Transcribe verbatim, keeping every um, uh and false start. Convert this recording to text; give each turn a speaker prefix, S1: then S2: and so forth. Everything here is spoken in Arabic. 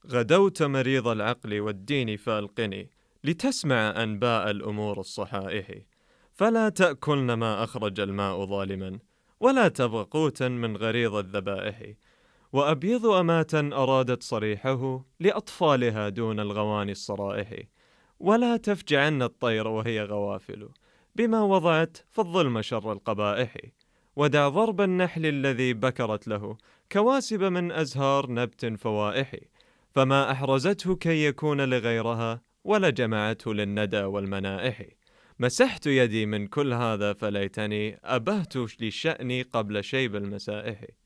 S1: غدوت مريض العقل والدين فالقني، لتسمع أنباء الأمور الصحائح. فلا تأكلن ما أخرج الماء ظالما، ولا تبغ قوتا من غريض الذبائح. وأبيض أماتا أرادت صريحه لأطفالها دون الغواني الصرائح. ولا تفجعن الطير وهي غوافل، بما وضعت في الظلم شر القبائح. ودع ضرب النحل الذي بكرت له كواسب من أزهار نبت فوائح. فما أحرزته كي يكون لغيرها، ولا جمعته للندى والمنائح. مسحت يدي من كل هذا، فليتني أبهت لشأني قبل شيب المسائح.